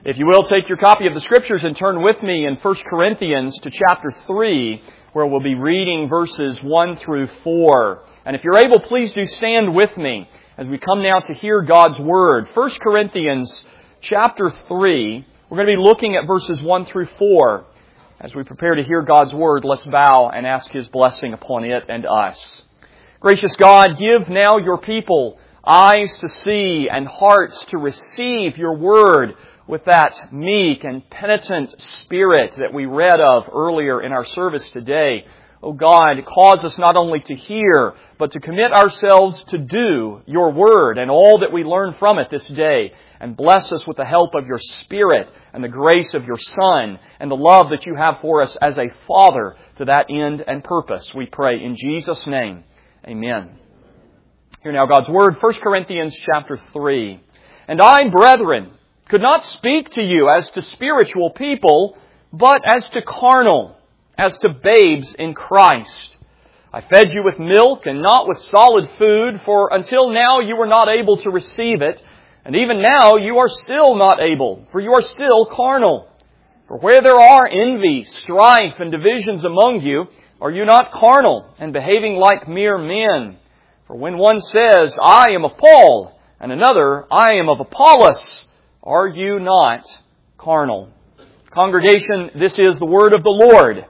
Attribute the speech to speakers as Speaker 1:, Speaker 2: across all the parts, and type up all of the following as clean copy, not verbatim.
Speaker 1: If you will, take your copy of the Scriptures and turn with me in 1 Corinthians to chapter 3, where we'll be reading verses 1 through 4. And if you're able, please do stand with me as we come now to hear God's Word. 1 Corinthians chapter 3, we're going to be looking at verses 1 through 4. As we prepare to hear God's Word, let's bow and ask His blessing upon it and us. Gracious God, give now your people eyes to see and hearts to receive your Word with that meek and penitent spirit that we read of earlier in our service today. Oh God, cause us not only to hear, but to commit ourselves to do your Word and all that we learn from it this day. And bless us with the help of your Spirit and the grace of your Son and the love that you have for us as a Father to that end and purpose. We pray in Jesus' name. Amen. Hear now God's Word, 1 Corinthians chapter 3. And I, brethren, could not speak to you as to spiritual people, but as to carnal, as to babes in Christ. I fed you with milk and not with solid food, for until now you were not able to receive it, and even now you are still not able, for you are still carnal. For where there are envy, strife, and divisions among you, are you not carnal and behaving like mere men? For when one says, I am of Paul, and another, I am of Apollos, are you not carnal? Congregation, this is the word of the Lord.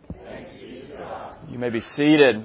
Speaker 1: You may be seated.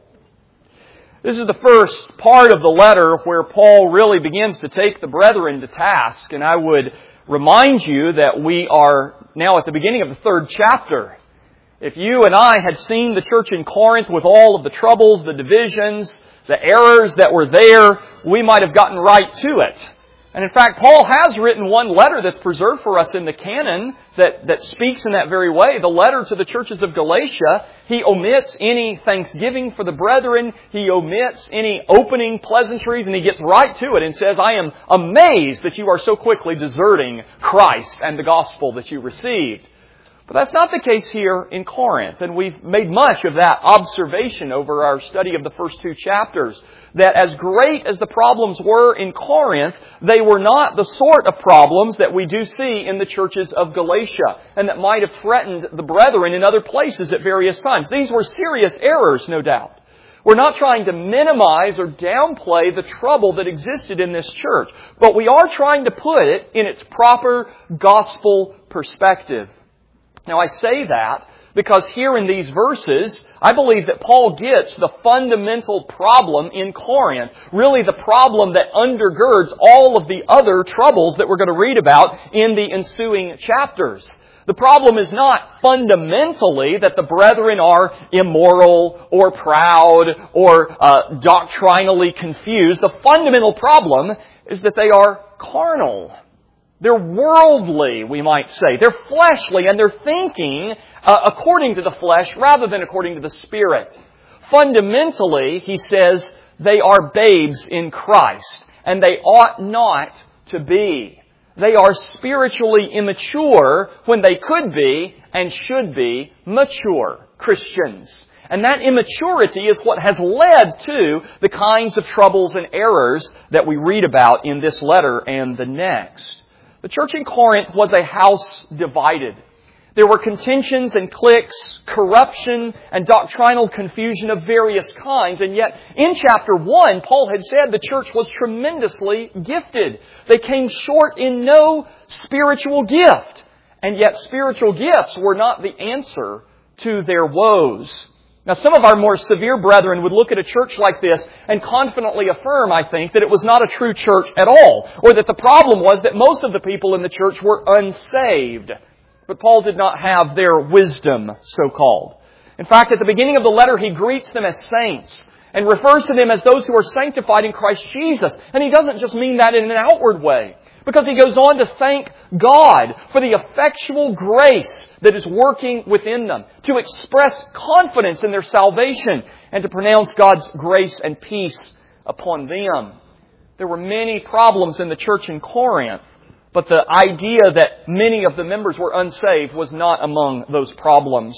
Speaker 1: This is the first part of the letter where Paul really begins to take the brethren to task. And I would remind you that we are now at the beginning of the 3rd chapter. If you and I had seen the church in Corinth with all of the troubles, the divisions, the errors that were there, we might have gotten right to it. And in fact, Paul has written one letter that's preserved for us in the canon that speaks in that very way. The letter to the churches of Galatia. He omits any thanksgiving for the brethren. He omits any opening pleasantries, and he gets right to it and says, I am amazed that you are so quickly deserting Christ and the gospel that you received. But that's not the case here in Corinth, and we've made much of that observation over our study of the first 2 chapters, that as great as the problems were in Corinth, they were not the sort of problems that we do see in the churches of Galatia, and that might have threatened the brethren in other places at various times. These were serious errors, no doubt. We're not trying to minimize or downplay the trouble that existed in this church, but we are trying to put it in its proper gospel perspective. Now I say that because here in these verses, I believe that Paul gets the fundamental problem in Corinth, really the problem that undergirds all of the other troubles that we're going to read about in the ensuing chapters. The problem is not fundamentally that the brethren are immoral or proud or doctrinally confused. The fundamental problem is that they are carnal. They're worldly, we might say. They're fleshly, and they're thinking according to the flesh rather than according to the Spirit. Fundamentally, he says, they are babes in Christ, and they ought not to be. They are spiritually immature when they could be and should be mature Christians. And that immaturity is what has led to the kinds of troubles and errors that we read about in this letter and the next. The church in Corinth was a house divided. There were contentions and cliques, corruption and doctrinal confusion of various kinds. And yet, in chapter 1, Paul had said the church was tremendously gifted. They came short in no spiritual gift. And yet, spiritual gifts were not the answer to their woes. Now, some of our more severe brethren would look at a church like this and confidently affirm, I think, that it was not a true church at all, or that the problem was that most of the people in the church were unsaved. But Paul did not have their wisdom, so-called. In fact, at the beginning of the letter, he greets them as saints and refers to them as those who are sanctified in Christ Jesus. And he doesn't just mean that in an outward way, because he goes on to thank God for the effectual grace that is working within them, to express confidence in their salvation, and to pronounce God's grace and peace upon them. There were many problems in the church in Corinth, but the idea that many of the members were unsaved was not among those problems.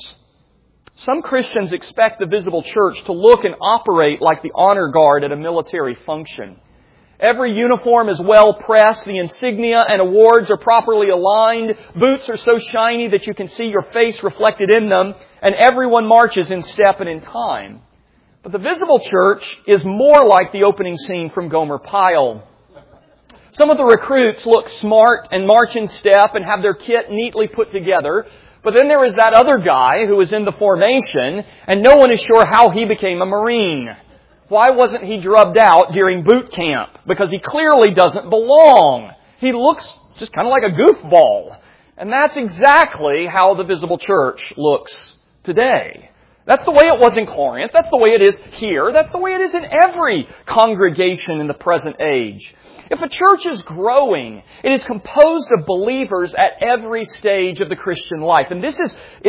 Speaker 1: Some Christians expect the visible church to look and operate like the honor guard at a military function. Every uniform is well pressed. The insignia and awards are properly aligned. Boots are so shiny that you can see your face reflected in them. And everyone marches in step and in time. But the visible church is more like the opening scene from Gomer Pyle. Some of the recruits look smart and march in step and have their kit neatly put together. But then there is that other guy who is in the formation, and no one is sure how he became a Marine. Why wasn't he drubbed out during boot camp? Because he clearly doesn't belong. He looks just kind of like a goofball. And that's exactly how the visible church looks today. That's the way it was in Corinth. That's the way it is here. That's the way it is in every congregation in the present age. If a church is growing, it is composed of believers at every stage of the Christian life. And this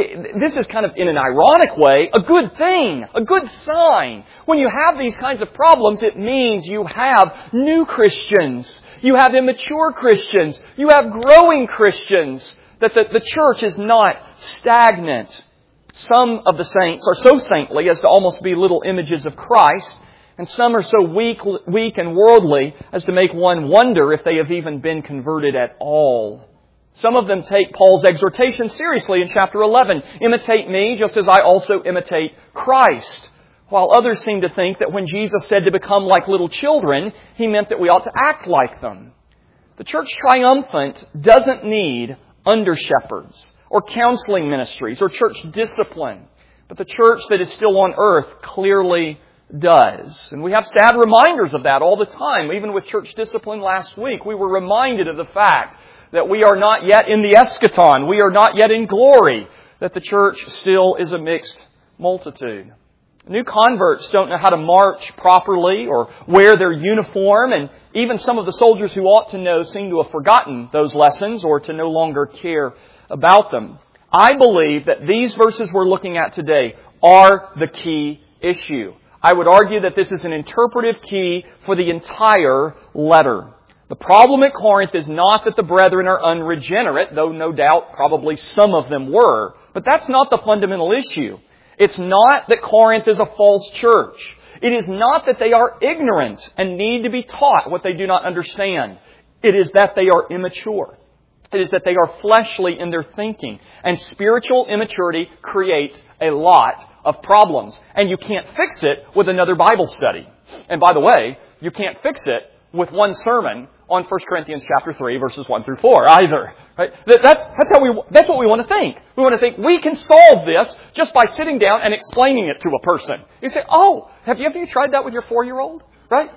Speaker 1: is kind of, in an ironic way, a good thing, a good sign. When you have these kinds of problems, it means you have new Christians. You have immature Christians. You have growing Christians. That the church is not stagnant. Some of the saints are so saintly as to almost be little images of Christ. And some are so weak and worldly as to make one wonder if they have even been converted at all. Some of them take Paul's exhortation seriously in chapter 11. Imitate me just as I also imitate Christ. While others seem to think that when Jesus said to become like little children, He meant that we ought to act like them. The church triumphant doesn't need under-shepherds or counseling ministries or church discipline. But the church that is still on earth clearly does. And we have sad reminders of that all the time. Even with church discipline last week, we were reminded of the fact that we are not yet in the eschaton. We are not yet in glory. That the church still is a mixed multitude. New converts don't know how to march properly or wear their uniform. And even some of the soldiers who ought to know seem to have forgotten those lessons or to no longer care about them. I believe that these verses we're looking at today are the key issue. I would argue that this is an interpretive key for the entire letter. The problem at Corinth is not that the brethren are unregenerate, though no doubt probably some of them were. But that's not the fundamental issue. It's not that Corinth is a false church. It is not that they are ignorant and need to be taught what they do not understand. It is that they are immature. It is that they are fleshly in their thinking. And spiritual immaturity creates a lot of problems. And you can't fix it with another Bible study. And by the way, you can't fix it with one sermon on 1 Corinthians chapter 3, verses 1 through 4 either. Right? That's what we want to think. We want to think we can solve this just by sitting down and explaining it to a person. You say, oh, have you tried that with your 4-year-old? Right?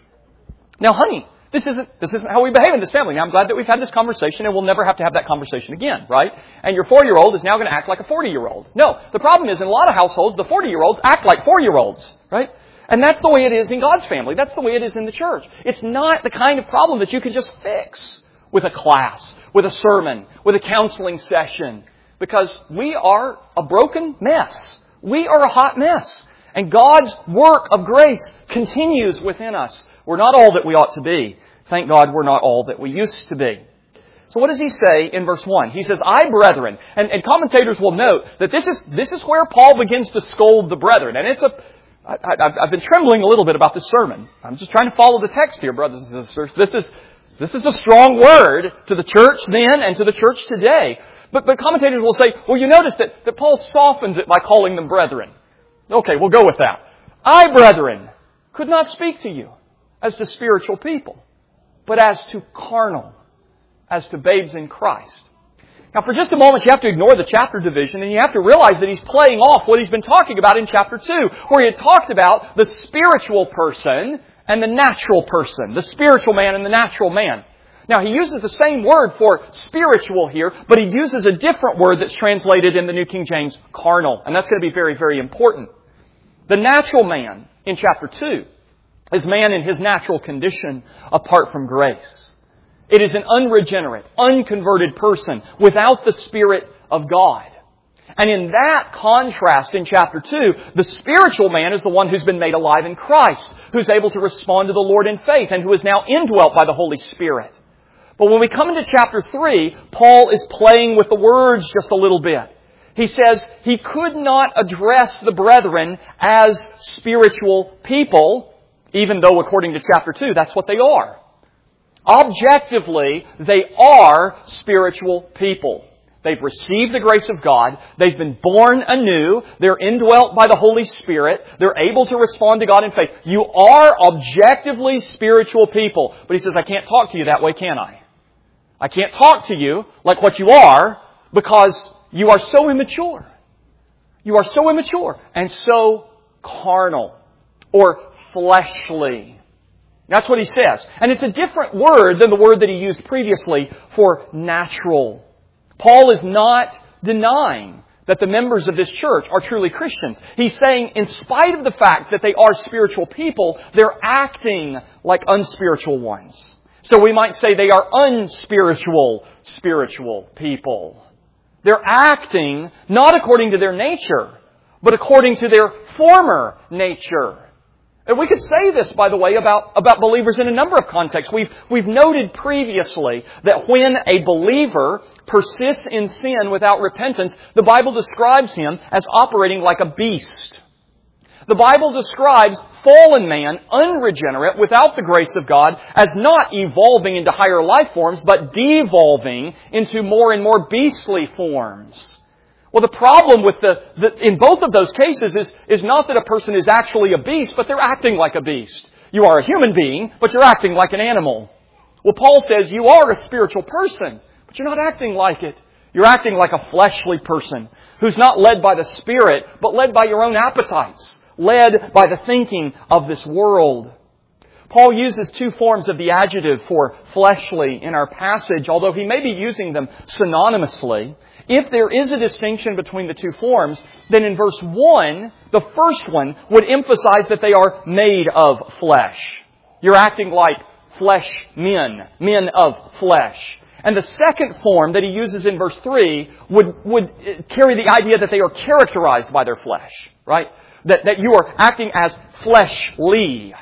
Speaker 1: Now, honey, this isn't how we behave in this family. Now, I'm glad that we've had this conversation and we'll never have to have that conversation again, right? And your 4-year-old is now going to act like a 40-year-old. No, the problem is in a lot of households, the 40-year-olds act like 4-year-olds, right? And that's the way it is in God's family. That's the way it is in the church. It's not the kind of problem that you can just fix with a class, with a sermon, with a counseling session. Because we are a broken mess. We are a hot mess. And God's work of grace continues within us. We're not all that we ought to be. Thank God we're not all that we used to be. So what does he say in verse 1? He says, I, brethren. And commentators will note that this is where Paul begins to scold the brethren. And I've been trembling a little bit about this sermon. I'm just trying to follow the text here, brothers and sisters. This is a strong word to the church then and to the church today. But commentators will say, well, you notice that Paul softens it by calling them brethren. Okay, we'll go with that. I, brethren, could not speak to you as to spiritual people, but as to carnal, as to babes in Christ. Now, for just a moment, you have to ignore the chapter division and you have to realize that he's playing off what he's been talking about in chapter 2, where he had talked about the spiritual person and the natural person, the spiritual man and the natural man. Now, he uses the same word for spiritual here, but he uses a different word that's translated in the New King James, carnal. And that's going to be very, very important. The natural man in chapter 2 is man in his natural condition apart from grace. It is an unregenerate, unconverted person without the Spirit of God. And in that contrast in chapter 2, the spiritual man is the one who's been made alive in Christ, who's able to respond to the Lord in faith and who is now indwelt by the Holy Spirit. But when we come into chapter 3, Paul is playing with the words just a little bit. He says he could not address the brethren as spiritual people Even though, according to chapter 2, that's what they are. Objectively, they are spiritual people. They've received the grace of God. They've been born anew. They're indwelt by the Holy Spirit. They're able to respond to God in faith. You are objectively spiritual people. But he says, I can't talk to you that way, can I? I can't talk to you like what you are because you are so immature. You are so immature and so carnal or fleshly. That's what he says. And it's a different word than the word that he used previously for natural. Paul is not denying that the members of this church are truly Christians. He's saying, in spite of the fact that they are spiritual people, they're acting like unspiritual ones. So we might say they are unspiritual, spiritual people. They're acting not according to their nature, but according to their former nature. And we could say this, by the way, about believers in a number of contexts. We've noted previously that when a believer persists in sin without repentance, the Bible describes him as operating like a beast. The Bible describes fallen man, unregenerate, without the grace of God, as not evolving into higher life forms, but devolving into more and more beastly forms. Well, the problem with in both of those cases is not that a person is actually a beast, but they're acting like a beast. You are a human being, but you're acting like an animal. Well, Paul says you are a spiritual person, but you're not acting like it. You're acting like a fleshly person who's not led by the Spirit, but led by your own appetites, led by the thinking of this world. Paul uses two forms of the adjective for fleshly in our passage, although he may be using them synonymously. If there is a distinction between the two forms, then in verse 1, the first one would emphasize that they are made of flesh. You're acting like flesh men of flesh. And the second form that he uses in verse 3 would carry the idea that they are characterized by their flesh, right? That you are acting as fleshly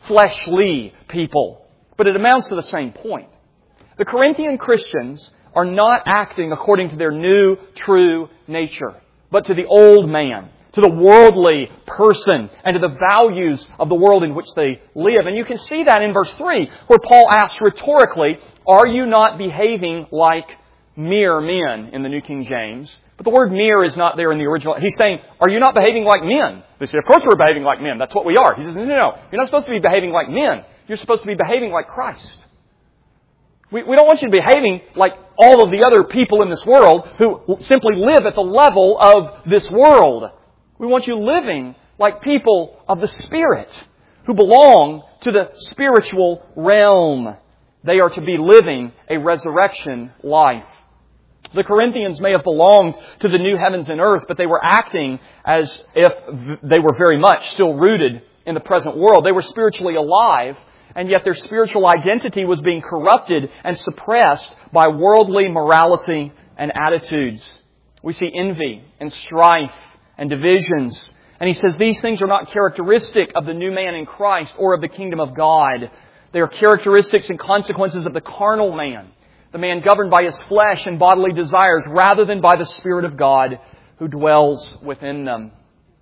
Speaker 1: people. But it amounts to the same point. The Corinthian Christians are not acting according to their new, true nature, but to the old man, to the worldly person, and to the values of the world in which they live. And you can see that in verse 3, where Paul asks rhetorically, are you not behaving like mere men in the New King James? But the word mere is not there in the original. He's saying, are you not behaving like men? They say, of course we're behaving like men. That's what we are. He says, no. You're not supposed to be behaving like men. You're supposed to be behaving like Christ. We don't want you to be behaving like all of the other people in this world who simply live at the level of this world. We want you living like people of the Spirit who belong to the spiritual realm. They are to be living a resurrection life. The Corinthians may have belonged to the new heavens and earth, but they were acting as if they were very much still rooted in the present world. They were spiritually alive, and yet their spiritual identity was being corrupted and suppressed by worldly morality and attitudes. We see envy and strife and divisions. And he says these things are not characteristic of the new man in Christ or of the kingdom of God. They are characteristics and consequences of the carnal man, the man governed by his flesh and bodily desires, rather than by the Spirit of God who dwells within them.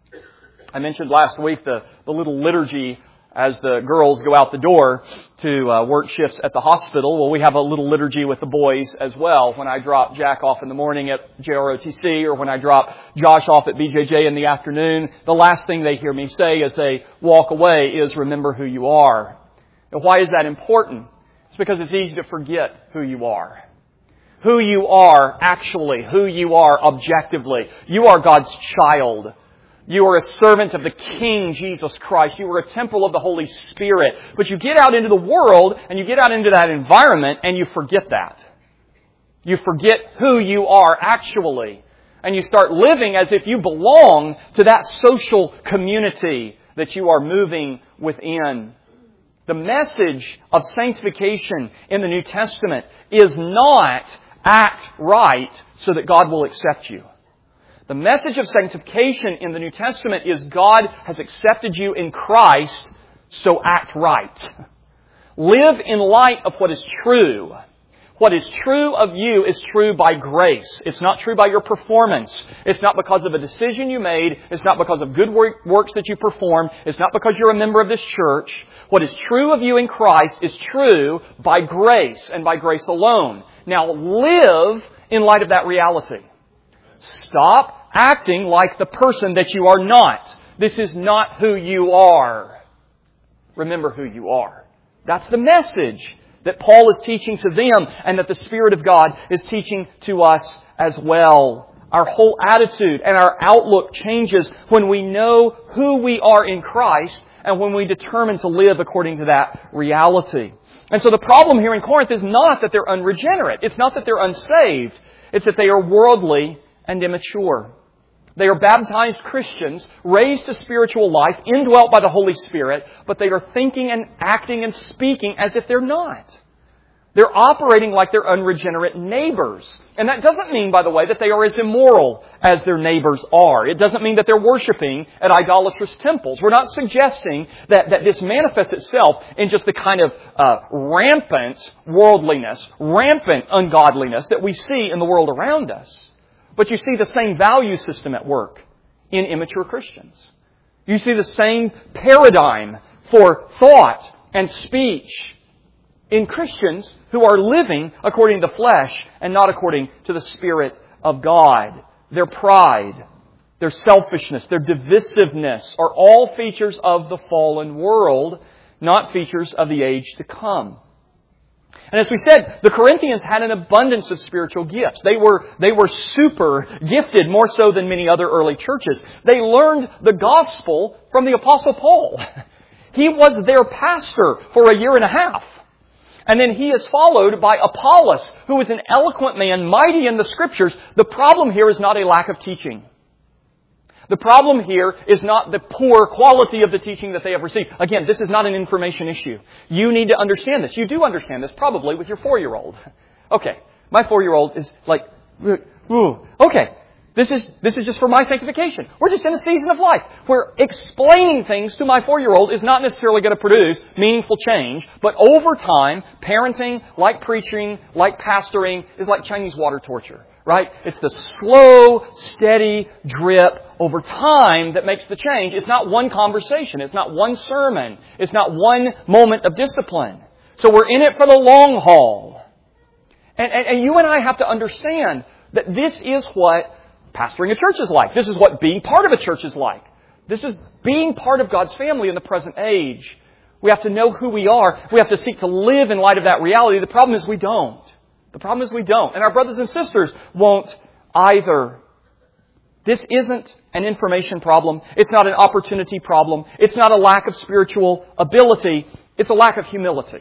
Speaker 1: I mentioned last week the little liturgy as the girls go out the door to work shifts at the hospital. Well, we have a little liturgy with the boys as well. When I drop Jack off in the morning at JROTC, or when I drop Josh off at BJJ in the afternoon, the last thing they hear me say as they walk away is, remember who you are. Now, why is that important? It's because it's easy to forget who you are. Who you are actually, who you are objectively. You are God's child. You are a servant of the King, Jesus Christ. You are a temple of the Holy Spirit. But you get out into the world and you get out into that environment and you forget that. You forget who you are actually. And you start living as if you belong to that social community that you are moving within. The message of sanctification in the New Testament is not act right so that God will accept you. The message of sanctification in the New Testament is God has accepted you in Christ, so act right. Live in light of what is true. What is true of you is true by grace. It's not true by your performance. It's not because of a decision you made. It's not because of good works that you perform. It's not because you're a member of this church. What is true of you in Christ is true by grace and by grace alone. Now live in light of that reality. Stop acting like the person that you are not. This is not who you are. Remember who you are. That's the message that Paul is teaching to them and that the Spirit of God is teaching to us as well. Our whole attitude and our outlook changes when we know who we are in Christ and when we determine to live according to that reality. And so the problem here in Corinth is not that they're unregenerate. It's not that they're unsaved. It's that they are worldly and immature. They are baptized Christians, raised to spiritual life, indwelt by the Holy Spirit, but they are thinking and acting and speaking as if they're not. They're operating like their unregenerate neighbors. And that doesn't mean, by the way, that they are as immoral as their neighbors are. It doesn't mean that they're worshiping at idolatrous temples. We're not suggesting that this manifests itself in just the kind of rampant worldliness, rampant ungodliness that we see in the world around us. But you see the same value system at work in immature Christians. You see the same paradigm for thought and speech in Christians who are living according to the flesh and not according to the Spirit of God. Their pride, their selfishness, their divisiveness are all features of the fallen world, not features of the age to come. And as we said, the Corinthians had an abundance of spiritual gifts. They were super gifted, more so than many other early churches. They learned the gospel from the Apostle Paul. He was their pastor for a year and a half. And then he is followed by Apollos, who was an eloquent man, mighty in the Scriptures. The problem here is not a lack of teaching. The problem here is not the poor quality of the teaching that they have received. Again, this is not an information issue. You need to understand this. You do understand this probably with your 4-year-old. Okay, my 4-year-old is like, ooh, okay, this is just for my sanctification. We're just in a season of life where explaining things to my 4-year-old is not necessarily going to produce meaningful change, but over time, parenting, like preaching, like pastoring, is like Chinese water torture. Right? It's the slow, steady drip over time that makes the change. It's not one conversation. It's not one sermon. It's not one moment of discipline. So we're in it for the long haul. And you and I have to understand that this is what pastoring a church is like. This is what being part of a church is like. This is being part of God's family in the present age. We have to know who we are. We have to seek to live in light of that reality. The problem is we don't. The problem is we don't. And our brothers and sisters won't either. This isn't an information problem. It's not an opportunity problem. It's not a lack of spiritual ability. It's a lack of humility.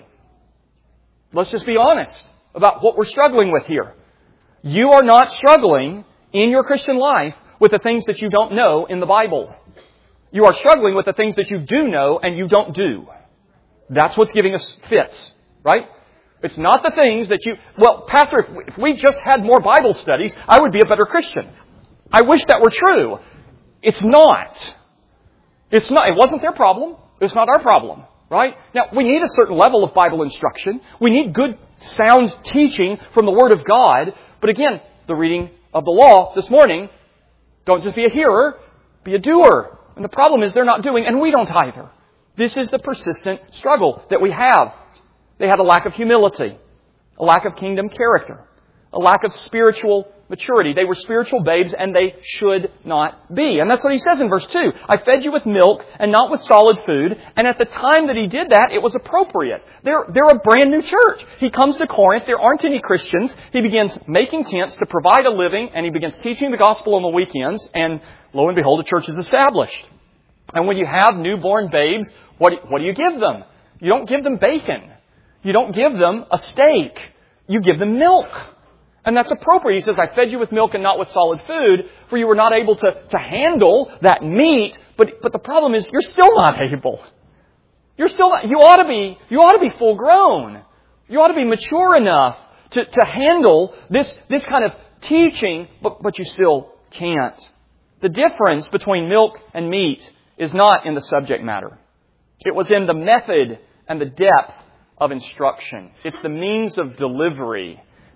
Speaker 1: Let's just be honest about what we're struggling with here. You are not struggling in your Christian life with the things that you don't know in the Bible. You are struggling with the things that you do know and you don't do. That's what's giving us fits, right? It's not the things that you... Well, Pastor, if we just had more Bible studies, I would be a better Christian. I wish that were true. It's not. It's not. It wasn't their problem. It's not our problem, right? Now, we need a certain level of Bible instruction. We need good, sound teaching from the Word of God. But again, the reading of the law this morning, don't just be a hearer, be a doer. And the problem is they're not doing, and we don't either. This is the persistent struggle that we have. They had a lack of humility, a lack of kingdom character, a lack of spiritual maturity. They were spiritual babes and they should not be. And that's what he says in verse 2. I fed you with milk and not with solid food. And at the time that he did that, it was appropriate. They're a brand new church. He comes to Corinth. There aren't any Christians. He begins making tents to provide a living and he begins teaching the gospel on the weekends. And lo and behold, the church is established. And when you have newborn babes, what do you give them? You don't give them bacon. You don't give them a steak. You give them milk. And that's appropriate. He says, I fed you with milk and not with solid food, for you were not able to handle that meat. But the problem is, you're still not able. You're still not, you ought to be full grown. You ought to be mature enough to handle this kind of teaching, but you still can't. The difference between milk and meat is not in the subject matter. It was in the method and the depth of instruction. It's the means of delivery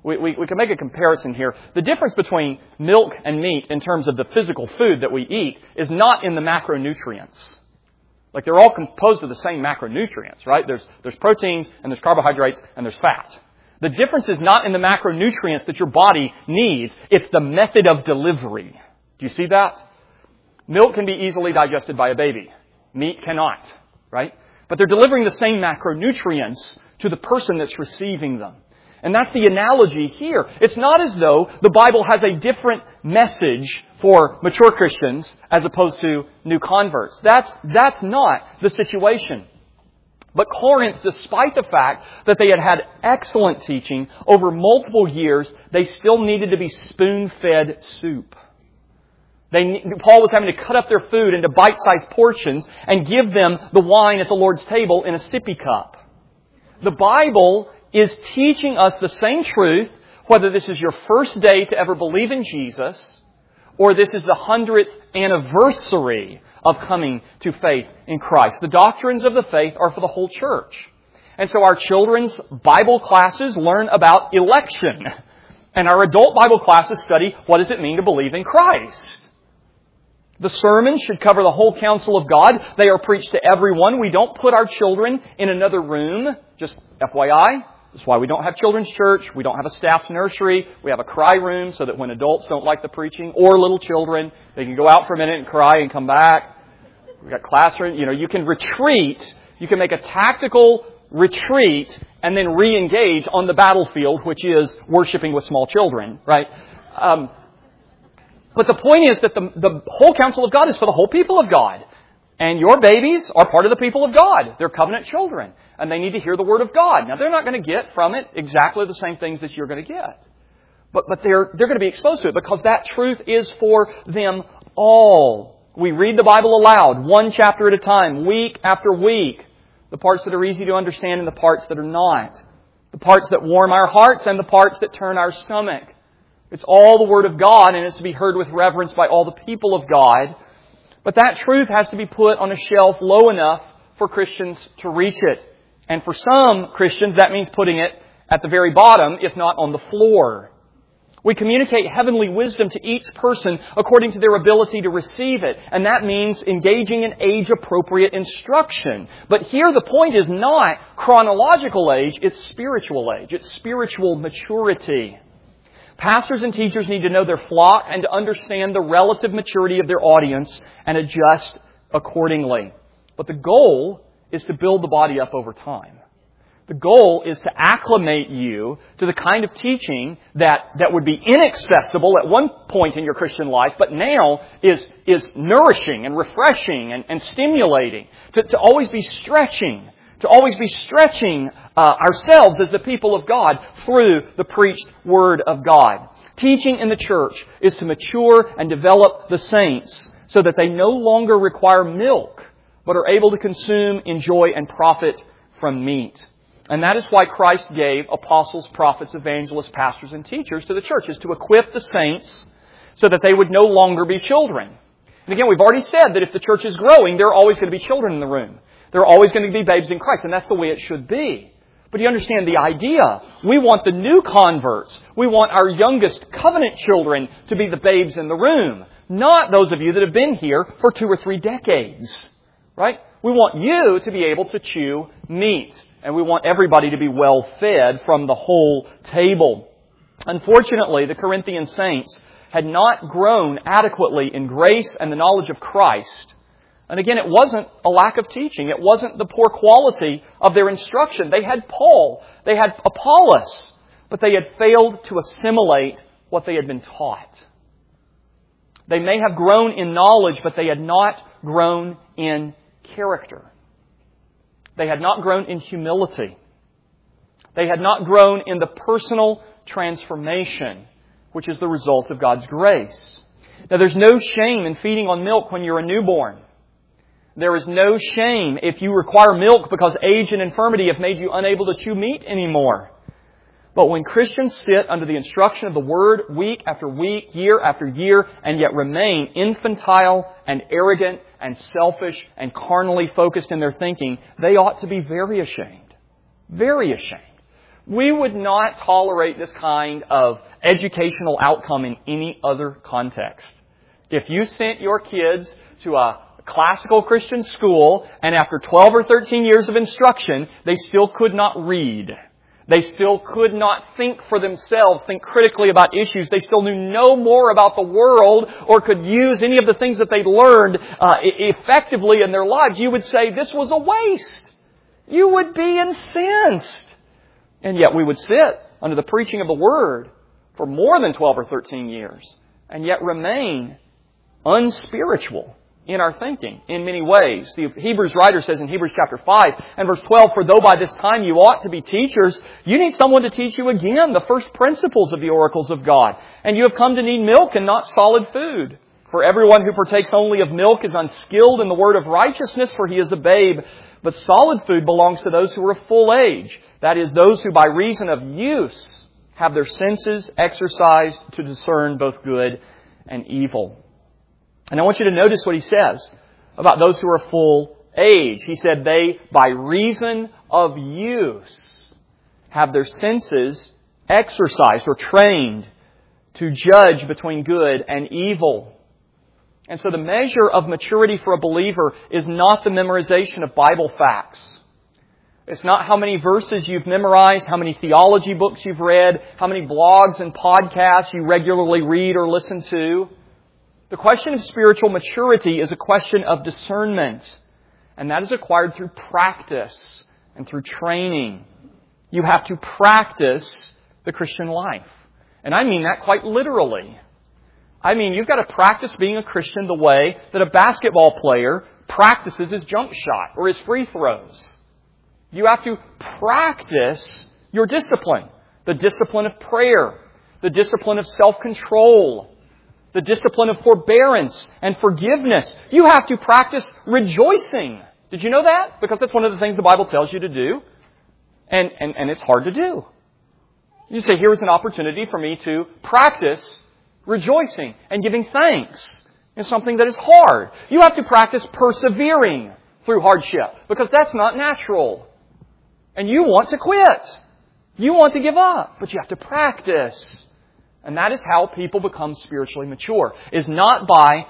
Speaker 1: We can make a comparison here. The difference between milk and meat in terms of the physical food that we eat is not in the macronutrients. Like they're all composed of the same macronutrients, right? There's proteins and there's carbohydrates and there's fat. The difference is not in the macronutrients that your body needs. It's the method of delivery. Do you see that? Milk can be easily digested by a baby. Meat cannot, right? But they're delivering the same macronutrients to the person that's receiving them. And that's the analogy here. It's not as though the Bible has a different message for mature Christians as opposed to new converts. That's not the situation. But Corinth, despite the fact that they had had excellent teaching over multiple years, they still needed to be spoon-fed soup. Paul was having to cut up their food into bite-sized portions and give them the wine at the Lord's table in a sippy cup. The Bible is teaching us the same truth, whether this is your first day to ever believe in Jesus, or this is the 100th anniversary of coming to faith in Christ. The doctrines of the faith are for the whole church. And so our children's Bible classes learn about election. And our adult Bible classes study what does it mean to believe in Christ. The sermons should cover the whole counsel of God. They are preached to everyone. We don't put our children in another room. Just FYI. That's why we don't have children's church. We don't have a staffed nursery. We have a cry room so that when adults don't like the preaching or little children, they can go out for a minute and cry and come back. We've got classroom. You can retreat. You can make a tactical retreat and then re-engage on the battlefield, which is worshiping with small children, right? But the point is that the whole counsel of God is for the whole people of God. And your babies are part of the people of God. They're covenant children. And they need to hear the Word of God. Now, they're not going to get from it exactly the same things that you're going to get. But they're going to be exposed to it because that truth is for them all. We read the Bible aloud, one chapter at a time, week after week. The parts that are easy to understand and the parts that are not. The parts that warm our hearts and the parts that turn our stomach. It's all the Word of God and it's to be heard with reverence by all the people of God. But that truth has to be put on a shelf low enough for Christians to reach it. And for some Christians, that means putting it at the very bottom, if not on the floor. We communicate heavenly wisdom to each person according to their ability to receive it. And that means engaging in age-appropriate instruction. But here the point is not chronological age, it's spiritual age. It's spiritual maturity. Pastors and teachers need to know their flock and to understand the relative maturity of their audience and adjust accordingly. But the goal is to build the body up over time. The goal is to acclimate you to the kind of teaching that would be inaccessible at one point in your Christian life, but now is nourishing and refreshing and stimulating. To always be stretching. To always be stretching ourselves as the people of God through the preached Word of God. Teaching in the church is to mature and develop the saints so that they no longer require milk, but are able to consume, enjoy, and profit from meat. And that is why Christ gave apostles, prophets, evangelists, pastors, and teachers to the church, is to equip the saints so that they would no longer be children. And again, we've already said that if the church is growing, there are always going to be children in the room. There are always going to be babes in Christ, and that's the way it should be. But you understand the idea. We want the new converts. We want our youngest covenant children to be the babes in the room, not those of you that have been here for 2 or 3 decades. Right? We want you to be able to chew meat. And we want everybody to be well fed from the whole table. Unfortunately, the Corinthian saints had not grown adequately in grace and the knowledge of Christ. And again, it wasn't a lack of teaching. It wasn't the poor quality of their instruction. They had Paul. They had Apollos. But they had failed to assimilate what they had been taught. They may have grown in knowledge, but they had not grown in character. They had not grown in humility. They had not grown in the personal transformation, which is the result of God's grace. Now, there's no shame in feeding on milk when you're a newborn. There is no shame if you require milk because age and infirmity have made you unable to chew meat anymore. But when Christians sit under the instruction of the Word week after week, year after year, and yet remain infantile and arrogant and selfish and carnally focused in their thinking, they ought to be very ashamed. Very ashamed. We would not tolerate this kind of educational outcome in any other context. If you sent your kids to a classical Christian school and after 12 or 13 years of instruction, they still could not read. They still could not think for themselves, think critically about issues. They still knew no more about the world or could use any of the things that they learned effectively in their lives. You would say this was a waste. You would be incensed. And yet we would sit under the preaching of the Word for more than 12 or 13 years and yet remain unspiritual in our thinking in many ways. The Hebrews writer says in Hebrews chapter 5 and verse 12, "For though by this time you ought to be teachers, you need someone to teach you again the first principles of the oracles of God. And you have come to need milk and not solid food. For everyone who partakes only of milk is unskilled in the word of righteousness, for he is a babe. But solid food belongs to those who are of full age. That is, those who by reason of use have their senses exercised to discern both good and evil." And I want you to notice what he says about those who are full age. He said they, by reason of use, have their senses exercised or trained to judge between good and evil. And so the measure of maturity for a believer is not the memorization of Bible facts. It's not how many verses you've memorized, how many theology books you've read, how many blogs and podcasts you regularly read or listen to. The question of spiritual maturity is a question of discernment. And that is acquired through practice and through training. You have to practice the Christian life. And I mean that quite literally. I mean, you've got to practice being a Christian the way that a basketball player practices his jump shot or his free throws. You have to practice your discipline. The discipline of prayer. The discipline of self-control. The discipline of forbearance and forgiveness. You have to practice rejoicing. Did you know that? Because that's one of the things the Bible tells you to do. And it's hard to do. You say, here's an opportunity for me to practice rejoicing and giving thanks in something that is hard. You have to practice persevering through hardship because that's not natural. And you want to quit. You want to give up, but you have to practice. And that is how people become spiritually mature. Is not by,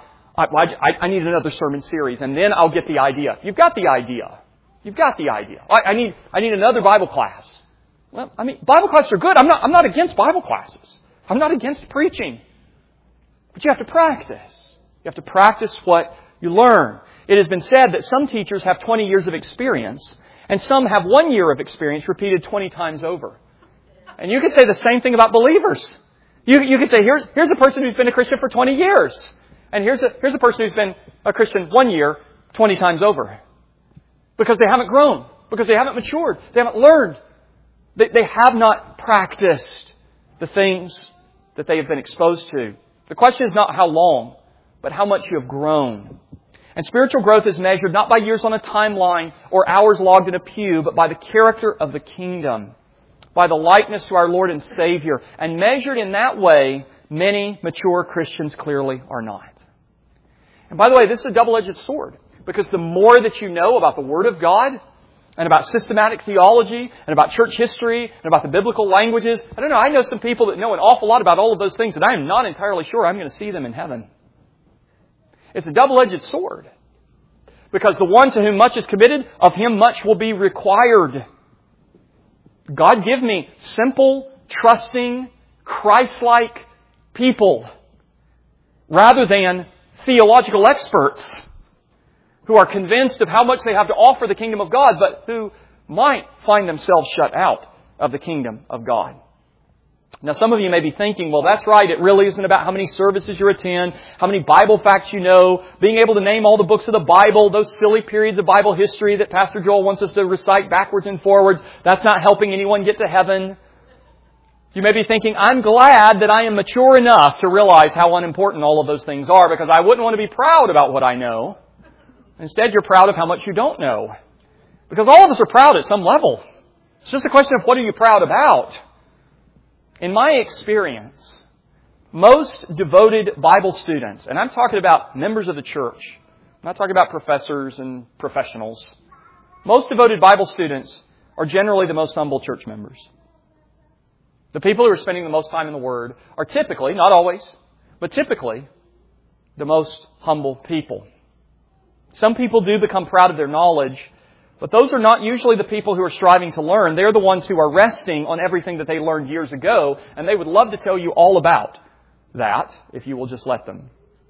Speaker 1: I need another sermon series and then I'll get the idea. You've got the idea. You've got the idea. I need another Bible class. Well, Bible classes are good. I'm not against Bible classes. I'm not against preaching. But you have to practice. You have to practice what you learn. It has been said that some teachers have 20 years of experience and some have 1 year of experience repeated 20 times over. And you could say the same thing about believers. You could say, here's a person who's been a Christian for 20 years. And here's a person who's been a Christian 1 year 20 times over. Because they haven't grown. Because they haven't matured. They haven't learned. They have not practiced the things that they have been exposed to. The question is not how long, but how much you have grown. And spiritual growth is measured not by years on a timeline or hours logged in a pew, but by the character of the kingdom. By the likeness to our Lord and Savior. And measured in that way, many mature Christians clearly are not. And by the way, this is a double-edged sword. Because the more that you know about the Word of God, and about systematic theology, and about church history, and about the biblical languages, I know some people that know an awful lot about all of those things, and I am not entirely sure I'm going to see them in heaven. It's a double-edged sword. Because the one to whom much is committed, of him much will be required. God give me simple, trusting, Christ-like people rather than theological experts who are convinced of how much they have to offer the kingdom of God, but who might find themselves shut out of the kingdom of God. Now, some of you may be thinking, well, that's right. It really isn't about how many services you attend, how many Bible facts you know, being able to name all the books of the Bible, those silly periods of Bible history that Pastor Joel wants us to recite backwards and forwards. That's not helping anyone get to heaven. You may be thinking, I'm glad that I am mature enough to realize how unimportant all of those things are because I wouldn't want to be proud about what I know. Instead, you're proud of how much you don't know. Because all of us are proud at some level. It's just a question of what are you proud about? In my experience, most devoted Bible students, and I'm talking about members of the church, I'm not talking about professors and professionals. Most devoted Bible students are generally the most humble church members. The people who are spending the most time in the Word are typically, not always, but typically, the most humble people. Some people do become proud of their knowledge, but those are not usually the people who are striving to learn. They're the ones who are resting on everything that they learned years ago, and they would love to tell you all about that if you will just let them.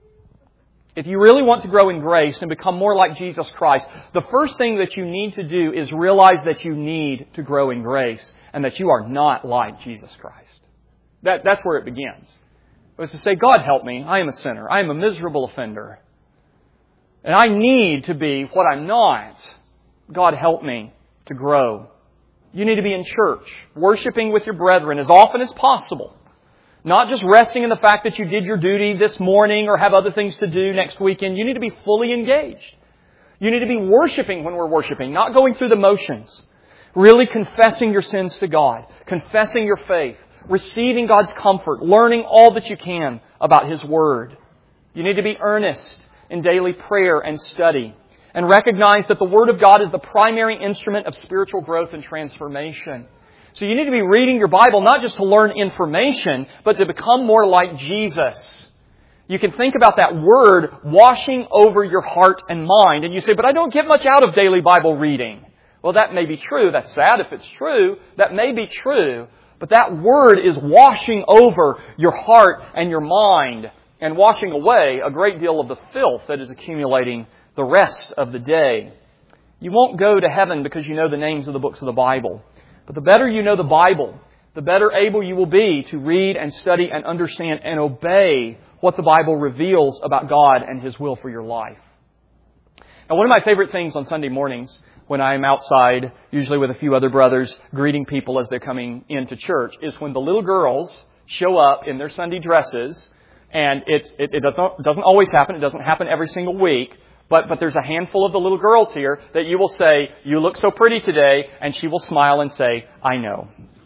Speaker 1: If you really want to grow in grace and become more like Jesus Christ, the first thing that you need to do is realize that you need to grow in grace and that you are not like Jesus Christ. That's where it begins. It was to say, God help me, I am a sinner, I am a miserable offender, and I need to be what I'm not. God help me to grow. You need to be in church, worshiping with your brethren as often as possible. Not just resting in the fact that you did your duty this morning or have other things to do next weekend. You need to be fully engaged. You need to be worshiping when we're worshiping, not going through the motions. Really confessing your sins to God, confessing your faith, receiving God's comfort, learning all that you can about His Word. You need to be earnest in daily prayer and study, and recognize that the Word of God is the primary instrument of spiritual growth and transformation. So you need to be reading your Bible not just to learn information, but to become more like Jesus. You can think about that word washing over your heart and mind. And you say, but I don't get much out of daily Bible reading. Well, that may be true. That's sad if it's true. That may be true. But that word is washing over your heart and your mind and washing away a great deal of the filth that is accumulating the rest of the day. You won't go to heaven because you know the names of the books of the Bible. But the better you know the Bible, the better able you will be to read and study and understand and obey what the Bible reveals about God and His will for your life. Now, one of my favorite things on Sunday mornings when I'm outside, usually with a few other brothers, greeting people as they're coming into church, is when the little girls show up in their Sunday dresses. And it doesn't always happen. It doesn't happen every single week. But there's a handful of the little girls here that you will say, you look so pretty today, and she will smile and say, I know.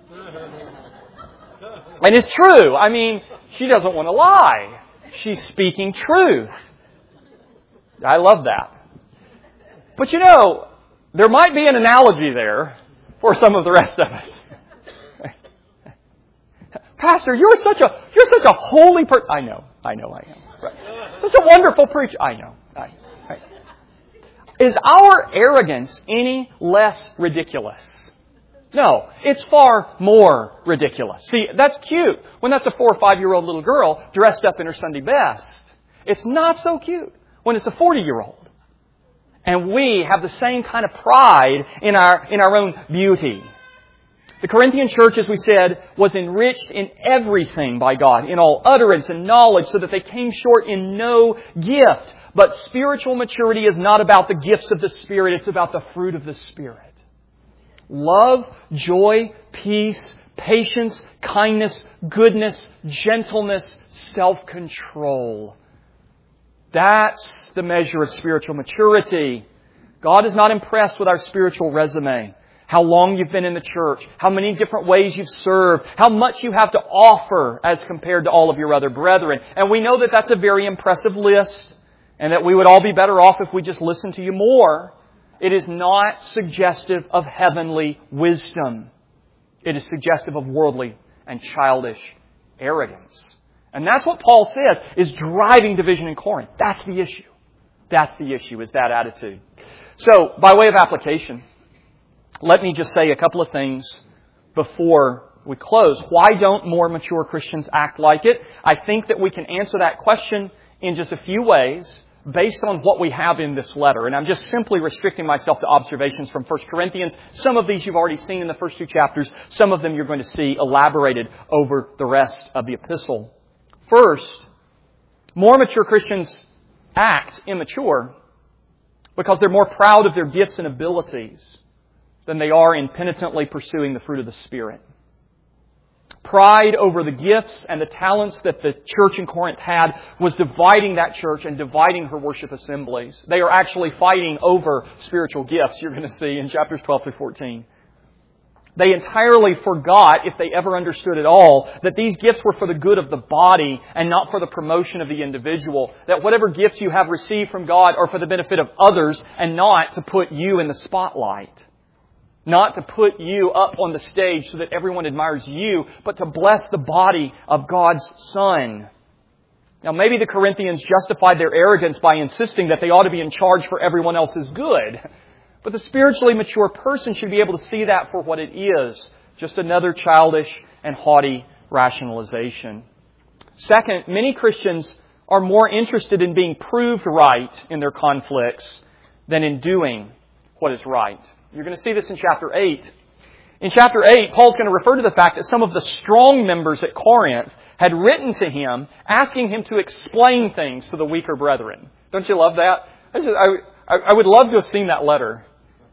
Speaker 1: And it's true. I mean, she doesn't want to lie. She's speaking truth. I love that. But you know, there might be an analogy there for some of the rest of us. Pastor, you're such a holy person. I know I am. Right. Such a wonderful preacher. I know. Is our arrogance any less ridiculous? No, it's far more ridiculous. See, that's cute when that's a 4 or 5-year-old little girl dressed up in her Sunday best. It's not so cute when it's a 40-year-old. And we have the same kind of pride in our own beauty. The Corinthian church, as we said, was enriched in everything by God, in all utterance and knowledge, so that they came short in no gift. But spiritual maturity is not about the gifts of the Spirit, it's about the fruit of the Spirit. Love, joy, peace, patience, kindness, goodness, gentleness, self-control. That's the measure of spiritual maturity. God is not impressed with our spiritual resume. How long you've been in the church, how many different ways you've served, how much you have to offer as compared to all of your other brethren. And we know that that's a very impressive list, and that we would all be better off if we just listened to you more. It is not suggestive of heavenly wisdom. It is suggestive of worldly and childish arrogance. And that's what Paul says is driving division in Corinth. That's the issue. That's the issue, is that attitude. So, by way of application, let me just say a couple of things before we close. Why don't more mature Christians act like it? I think that we can answer that question in just a few ways based on what we have in this letter. And I'm just simply restricting myself to observations from 1 Corinthians. Some of these you've already seen in the first 2 chapters. Some of them you're going to see elaborated over the rest of the epistle. First, more mature Christians act immature because they're more proud of their gifts and abilities than they are in penitently pursuing the fruit of the Spirit. Pride over the gifts and the talents that the church in Corinth had was dividing that church and dividing her worship assemblies. They are actually fighting over spiritual gifts, you're going to see in chapters 12 through 14. They entirely forgot, if they ever understood at all, that these gifts were for the good of the body and not for the promotion of the individual. That whatever gifts you have received from God are for the benefit of others and not to put you in the spotlight. Not to put you up on the stage so that everyone admires you, but to bless the body of God's Son. Now, maybe the Corinthians justified their arrogance by insisting that they ought to be in charge for everyone else's good. But the spiritually mature person should be able to see that for what it is, just another childish and haughty rationalization. Second, many Christians are more interested in being proved right in their conflicts than in doing what is right. You're going to see this in chapter 8. In chapter 8, Paul's going to refer to the fact that some of the strong members at Corinth had written to him asking him to explain things to the weaker brethren. Don't you love that? I would love to have seen that letter.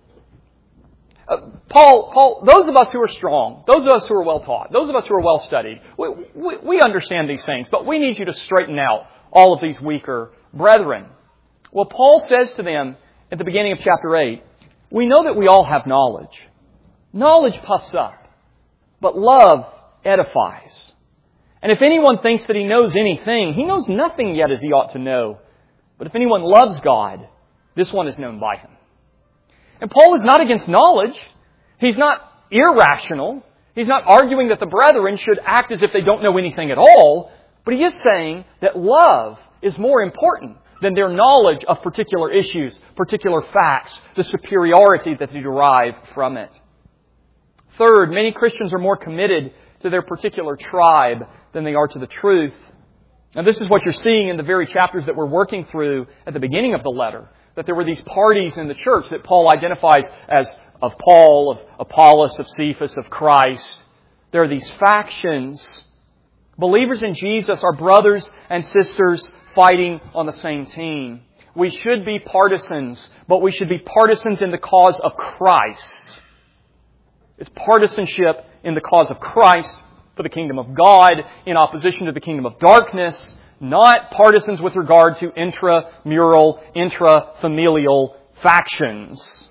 Speaker 1: Paul, those of us who are strong, those of us who are well taught, those of us who are well studied, we understand these things, but we need you to straighten out all of these weaker brethren. Well, Paul says to them at the beginning of chapter 8, we know that we all have knowledge. Knowledge puffs up, but love edifies. And if anyone thinks that he knows anything, he knows nothing yet as he ought to know. But if anyone loves God, this one is known by him. And Paul is not against knowledge. He's not irrational. He's not arguing that the brethren should act as if they don't know anything at all. But he is saying that love is more important than their knowledge of particular issues, particular facts, the superiority that they derive from it. Third, many Christians are more committed to their particular tribe than they are to the truth. And this is what you're seeing in the very chapters that we're working through at the beginning of the letter. That there were these parties in the church that Paul identifies as of Paul, of Apollos, of Cephas, of Christ. There are these factions. Believers in Jesus are brothers and sisters fighting on the same team. We should be partisans, but we should be partisans in the cause of Christ. It's partisanship in the cause of Christ for the kingdom of God in opposition to the kingdom of darkness, not partisans with regard to intramural, intrafamilial factions.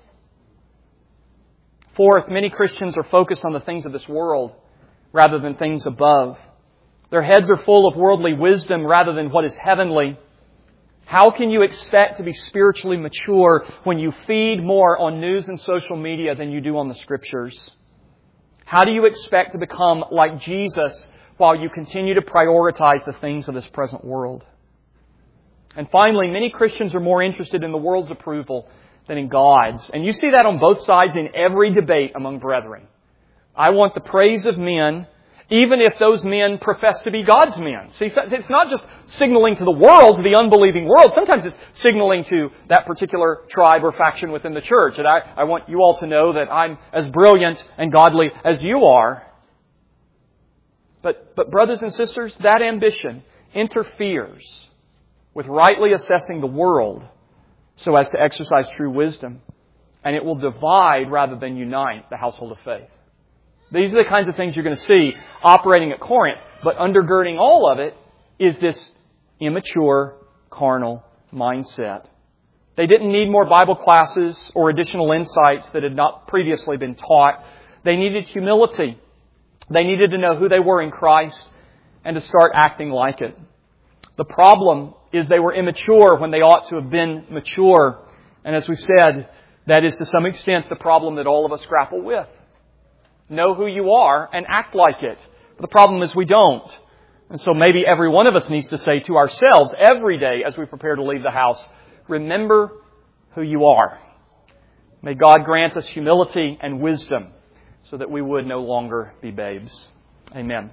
Speaker 1: Fourth, many Christians are focused on the things of this world rather than things above. Their heads are full of worldly wisdom rather than what is heavenly. How can you expect to be spiritually mature when you feed more on news and social media than you do on the Scriptures? How do you expect to become like Jesus while you continue to prioritize the things of this present world? And finally, many Christians are more interested in the world's approval than in God's. And you see that on both sides in every debate among brethren. I want the praise of men, even if those men profess to be God's men. See, it's not just signaling to the world, to the unbelieving world. Sometimes it's signaling to that particular tribe or faction within the church. And I want you all to know that I'm as brilliant and godly as you are. But brothers and sisters, that ambition interferes with rightly assessing the world so as to exercise true wisdom. And it will divide rather than unite the household of faith. These are the kinds of things you're going to see operating at Corinth. But undergirding all of it is this immature, carnal mindset. They didn't need more Bible classes or additional insights that had not previously been taught. They needed humility. They needed to know who they were in Christ and to start acting like it. The problem is they were immature when they ought to have been mature. And as we've said, that is to some extent the problem that all of us grapple with. Know who you are and act like it. But the problem is we don't. And so maybe every one of us needs to say to ourselves every day as we prepare to leave the house, remember who you are. May God grant us humility and wisdom so that we would no longer be babes. Amen.